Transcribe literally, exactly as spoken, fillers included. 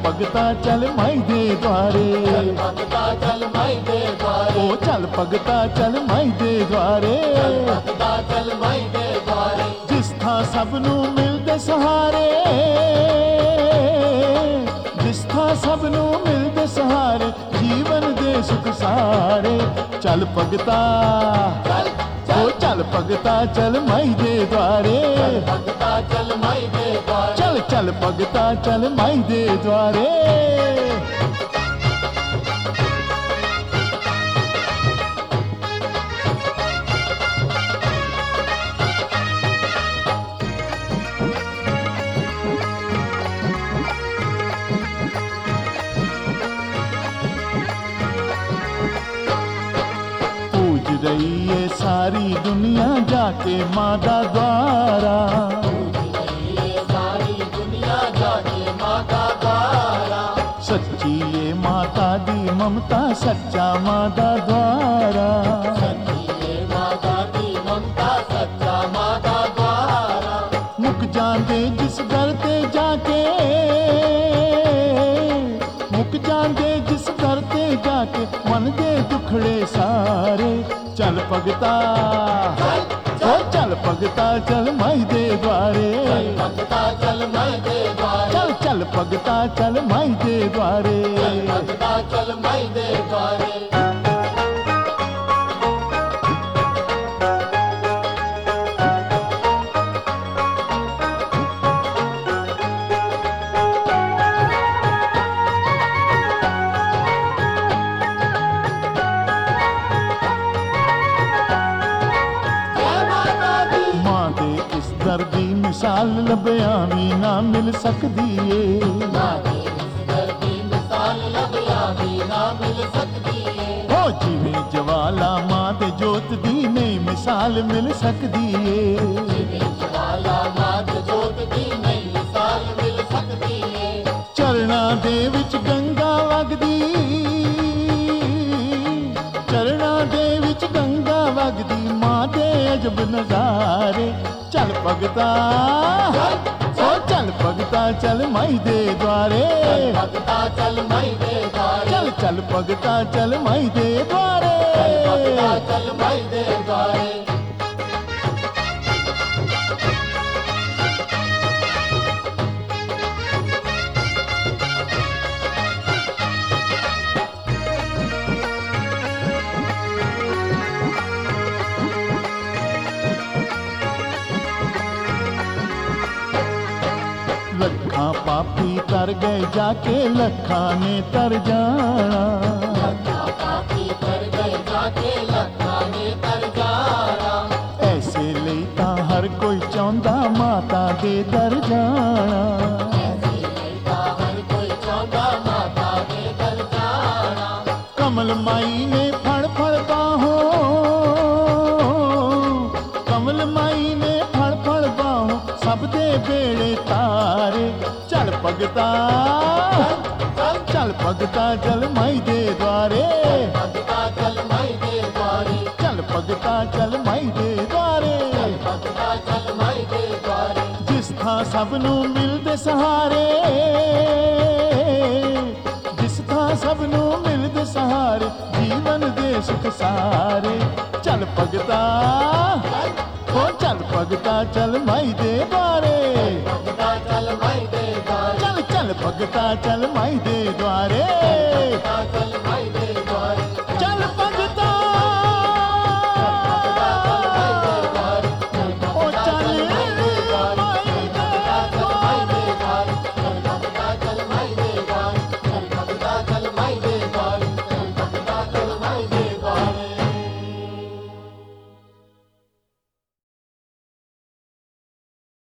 भगता चल माई दे द्वारे, चल भगता चल माई दे द्वारे, ओ चल भगता चल माई दे द्वारे, चल भगता चल माई दे द्वारे। जिस थां सब नूं मिलदे सहारे, जिस थां सब नूं मिलदे सहारे, जीवन दे सुख सारे। चल भगता चल ओ चल भगता चल माई दे द्वारे, चल भगता चल माई दे द्वारे, चल चल भगता चल माई दे द्वारे। पूज रही है सारी दुनिया जाके माँ दा द्वारा, ये सारी दुनिया जाके माता द्वारा, सच्ची ये माता दी ममता सच्चा माँ दा द्वारा। सच्ची ये माता की ममता सच्चा माता द्वारा। मुक जांदे जिस दर ते जाके, मुक जांदे जिस दर ते जाके, मन दे दुखड़े सारे। चल भगता ओ चल भगता चल माई दे द्वारे, चल भगता चल माई दे द्वारे, चल चल भगता चल माई दे द्वारे। चल भगता चल माई दे द्वारे। जय माता दी, मां दे इस दर दी मिसाल लभया भी ना मिल सकदी ए, माँ की इस दर की मिसाल लभया भी ना मिल सकती है। हो जिवें जवाला मां दे जोत दी नहीं मिसाल मिल सकदी ए। जिवें ज्वाला मात जोत की नहीं मिसाल मिल सकती है। चरना दे विच गंगा वगदी, चरना दे विच गंगा वगदी, मां दे अजब नजारे। चल भगता ओ चल भगता चल माई दे द्वारे, चल भगता चल माई दे द्वारे, चल चल भगता चल माई दे द्वारे। चल भगता चल माई दे द्वारे। लखा पापी तर गए जाके लखा ने तर जाना, लखा पापी तर गए जाके लखा ने तर जाना। ऐसे ਲਈ ਤਾਂ हर कोई चाਹੁੰਦਾ माता दे दर जाना। ऐसे लड़का हर कोई चाहता माता दे दर जाना। कमल माई ने फड़ फड़ बाहों, कमल माई ने फड़ फड़ बाहों, सब दे बेड़े तारे। चल भगता चल चल भगता चल माई दे द्वारे, भगता चल माई दे द्वारे, चल भगता चल माई दे द्वारे। भगता चल माई दे द्वारे। जिस थां सब नूं मिलदे सहारे, जिस थां सब नूं मिलदे सहारे, जीवन दे सुख सारे। चल भगता ओ चल भगता चल माई दे द्वारे, भगता चल माई दे द्वारे, चल चल भगता चल माई दे द्वारे। भगता चल माई दे द्वारे।